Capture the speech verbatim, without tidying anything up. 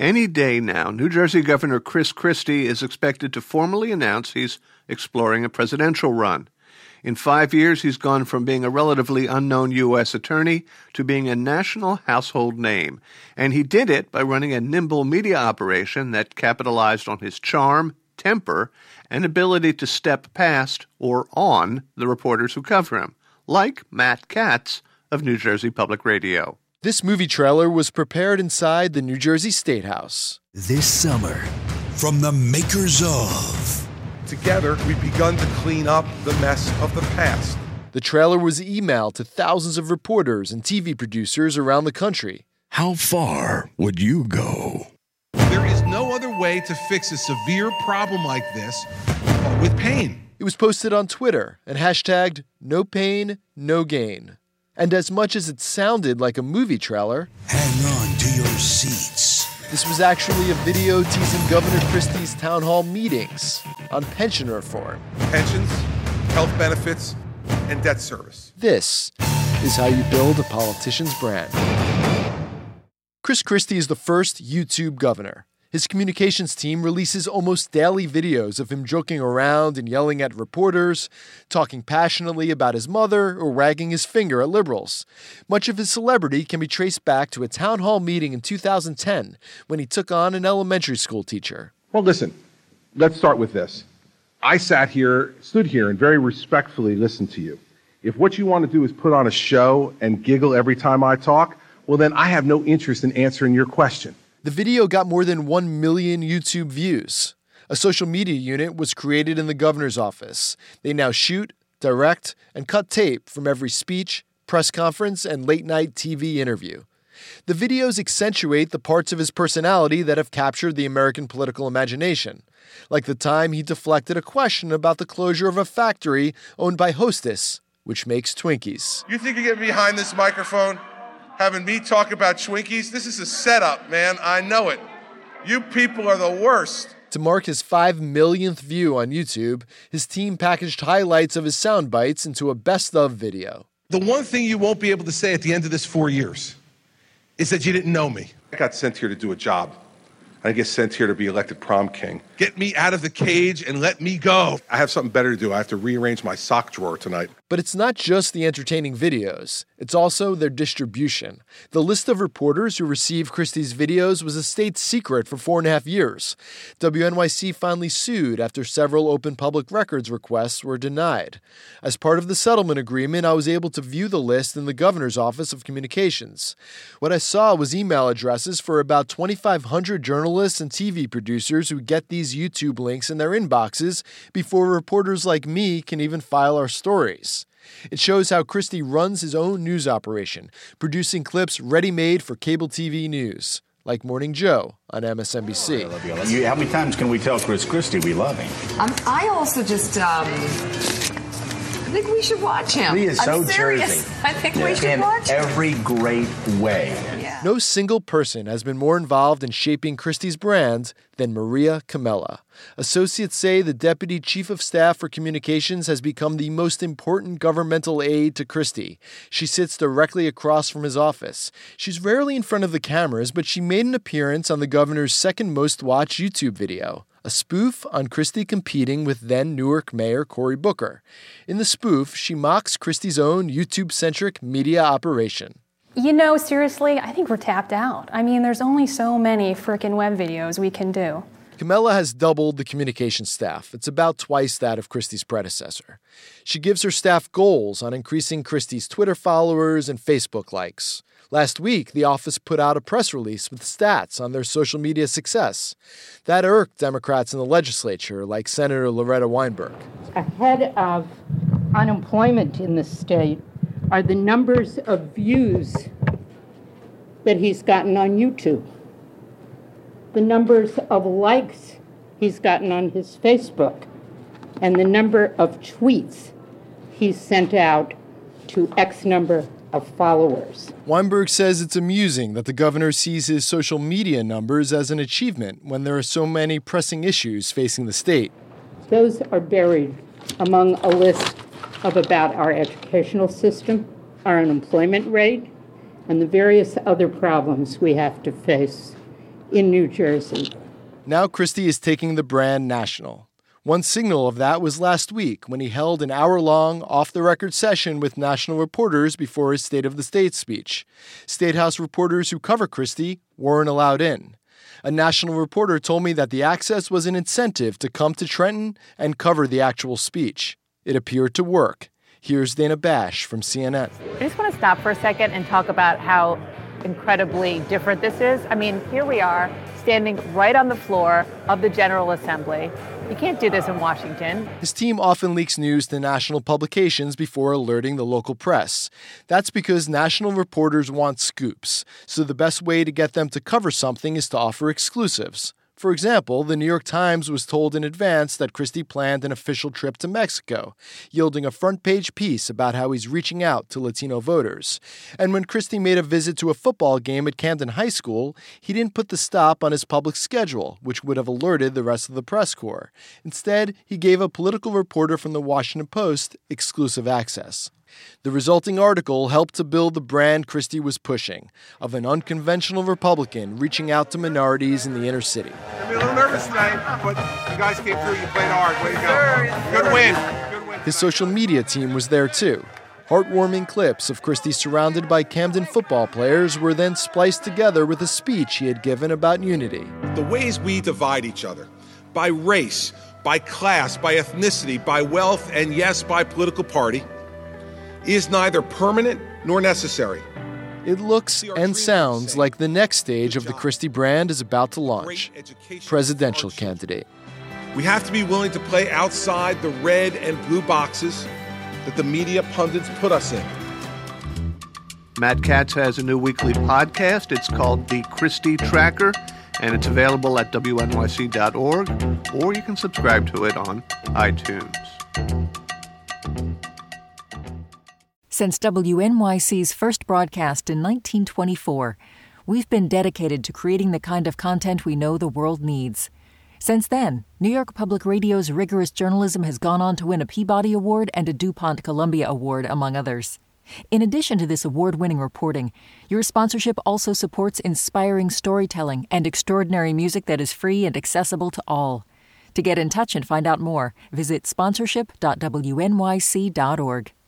Any day now, New Jersey Governor Chris Christie is expected to formally announce he's exploring a presidential run. In five years, he's gone from being a relatively unknown U S attorney to being a national household name. And he did it by running a nimble media operation that capitalized on his charm, temper, and ability to step past or on the reporters who cover him, like Matt Katz of New Jersey Public Radio. This movie trailer was prepared inside the New Jersey State House. This summer, from the makers of... Together, we've begun to clean up the mess of the past. The trailer was emailed to thousands of reporters and T V producers around the country. How far would you go? There is no other way to fix a severe problem like this but with pain. It was posted on Twitter and hashtagged no pain, no gain. And as much as it sounded like a movie trailer, hang on to your seats. This was actually a video teasing Governor Christie's town hall meetings on pension reform. Pensions, health benefits, and debt service. This is how you build a politician's brand. Chris Christie is the first YouTube governor. His communications team releases almost daily videos of him joking around and yelling at reporters, talking passionately about his mother, or wagging his finger at liberals. Much of his celebrity can be traced back to a town hall meeting in two thousand ten when he took on an elementary school teacher. Well, listen, let's start with this. I sat here, stood here, and very respectfully listened to you. If what you want to do is put on a show and giggle every time I talk, well, then I have no interest in answering your question. The video got more than one million YouTube views. A social media unit was created in the governor's office. They now shoot, direct, and cut tape from every speech, press conference, and late-night T V interview. The videos accentuate the parts of his personality that have captured the American political imagination, like the time he deflected a question about the closure of a factory owned by Hostess, which makes Twinkies. You think you're getting behind this microphone? Having me talk about Twinkies? This is a setup, man. I know it. You people are the worst. To mark his five millionth view on YouTube, his team packaged highlights of his sound bites into a best-of video. The one thing you won't be able to say at the end of this four years is that you didn't know me. I got sent here to do a job. I get sent here to be elected prom king. Get me out of the cage and let me go. I have something better to do. I have to rearrange my sock drawer tonight. But it's not just the entertaining videos. It's also their distribution. The list of reporters who received Christie's videos was a state secret for four and a half years. W N Y C finally sued after several open public records requests were denied. As part of the settlement agreement, I was able to view the list in the governor's office of communications. What I saw was email addresses for about twenty-five hundred journalists and T V producers who get these YouTube links in their inboxes before reporters like me can even file our stories. It shows how Christie runs his own news operation, producing clips ready-made for cable T V news, like Morning Joe on M S N B C. You, how many times can we tell Chris Christie we love him? Um, I also just, um, I think we should watch him. He is so I'm serious. Jersey. I think yeah. we should In watch him. every great way. Yeah. No single person has been more involved in shaping Christie's brand than Maria Camella. Associates say the Deputy Chief of Staff for Communications has become the most important governmental aide to Christie. She sits directly across from his office. She's rarely in front of the cameras, but she made an appearance on the governor's second most watched YouTube video, a spoof on Christie competing with then Newark Mayor Cory Booker. In the spoof, she mocks Christie's own YouTube-centric media operation. You know, seriously, I think we're tapped out. I mean, there's only so many frickin' web videos we can do. Camella has doubled the communications staff. It's about twice that of Christie's predecessor. She gives her staff goals on increasing Christie's Twitter followers and Facebook likes. Last week, the office put out a press release with stats on their social media success. That irked Democrats in the legislature, like Senator Loretta Weinberg. Ahead of unemployment in the state are the numbers of views that he's gotten on YouTube, the numbers of likes he's gotten on his Facebook, and the number of tweets he's sent out to X number of followers. Weinberg says it's amusing that the governor sees his social media numbers as an achievement when there are so many pressing issues facing the state. Those are buried among a list of about our educational system, our unemployment rate, and the various other problems we have to face in New Jersey. Now Christie is taking the brand national. One signal of that was last week when he held an hour-long, off-the-record session with national reporters before his State of the State speech. State House reporters who cover Christie weren't allowed in. A national reporter told me that the access was an incentive to come to Trenton and cover the actual speech. It appeared to work. Here's Dana Bash from C N N. I just want to stop for a second and talk about how incredibly different this is. I mean, here we are standing right on the floor of the General Assembly. You can't do this in Washington. His team often leaks news to national publications before alerting the local press. That's because national reporters want scoops, so the best way to get them to cover something is to offer exclusives. For example, the New York Times was told in advance that Christie planned an official trip to Mexico, yielding a front-page piece about how he's reaching out to Latino voters. And when Christie made a visit to a football game at Camden High School, he didn't put the stop on his public schedule, which would have alerted the rest of the press corps. Instead, he gave a political reporter from the Washington Post exclusive access. The resulting article helped to build the brand Christie was pushing, of an unconventional Republican reaching out to minorities in the inner city. I'm a little nervous tonight, but you guys came through. You played hard. Way to go. Good win. Good win. His social media team was there too. Heartwarming clips of Christie surrounded by Camden football players were then spliced together with a speech he had given about unity. The ways we divide each other, by race, by class, by ethnicity, by wealth, and yes, by political party, is neither permanent nor necessary. It looks and sounds like the next stage of the Christie brand is about to launch. Presidential candidate. We have to be willing to play outside the red and blue boxes that the media pundits put us in. Matt Katz has a new weekly podcast. It's called The Christie Tracker, and it's available at W N Y C dot org, or you can subscribe to it on iTunes. Since W N Y C's first broadcast in nineteen twenty-four, we've been dedicated to creating the kind of content we know the world needs. Since then, New York Public Radio's rigorous journalism has gone on to win a Peabody Award and a DuPont Columbia Award, among others. In addition to this award-winning reporting, your sponsorship also supports inspiring storytelling and extraordinary music that is free and accessible to all. To get in touch and find out more, visit sponsorship dot W N Y C dot org.